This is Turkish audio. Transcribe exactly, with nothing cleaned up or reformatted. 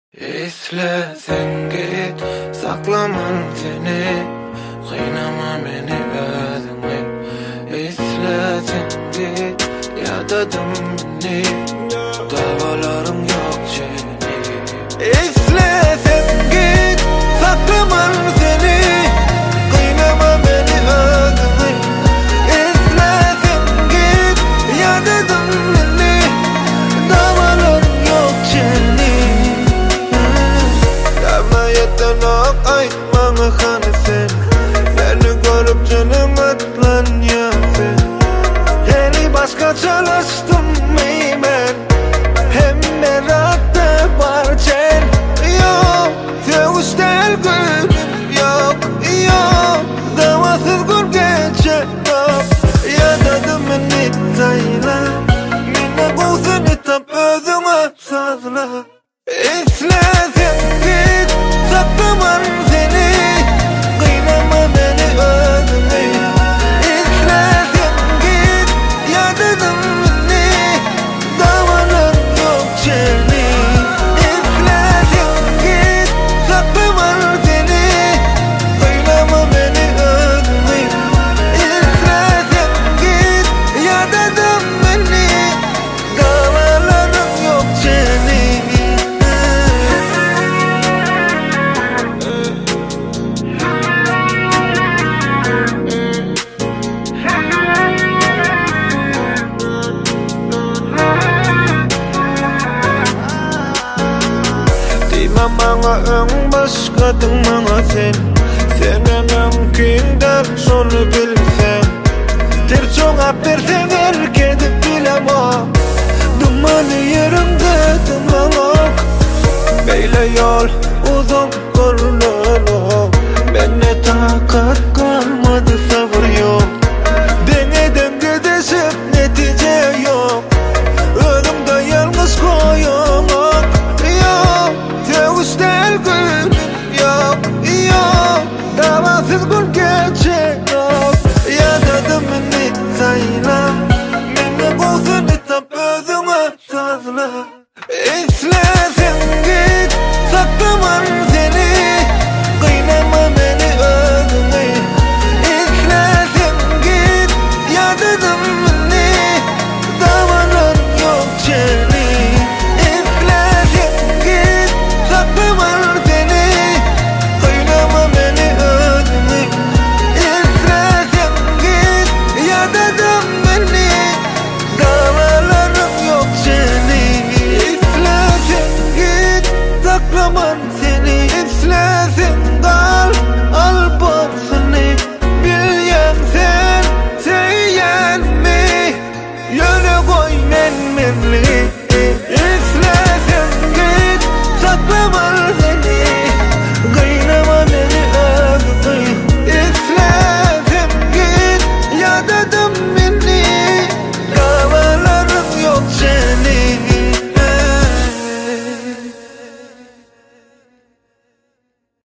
İstesen git, saklamam seni, kıynama beni özüne. İstesen git, yadadım beni, davalarım yok seni. İstesen git, saklamam seni, kıynama beni özüne. İstesen git, yadadım beni, davalarım yok seni. Aytmana kanı sen, beni görüp canım atlanıyor sen. Seni başka çalıştım ben, hem merakta var sen. Yok, seviştel gülüm yok, yok, davasız gün geçe yok. Yadadım beni sayla, beni kovsun etap özüne sazla. İstesen git, saklamam seni, kıynama beni özüne. İstesen git, yadadım beni, davalar yok seni. İstesen git, saklamam seni, kıynama beni özüne. İstesen git, yadadım beni, davalarım yok seni. Bana ön başkadın bana sen, sene mümkün der şunu bilsen. Ter çoğap dersen erkedi bilemem, dumanı yerimde dumanok. Beyle yol uzun görünür, bende takat kalmadı, sabır yok. Deneden gidişip netice yok, önümde yalnız koyumak. Seviştel gülüm yok, yok, davasız gün geçe yok. Yadadım beni sayla, beni kovsun etap özüne sazla. İstesen git, saklamam seni, kıynama beni özüne. İstesen git, yadadım beni, davalar yok seni. Saklamam seni, kıynama beni özüne. İstesen git, yadadım beni, davalarım yok seni. İstesen git, saklamam seni. İstesen kal, al boksunu. Bilyen sen, seyen mi? Yöne koy men menli.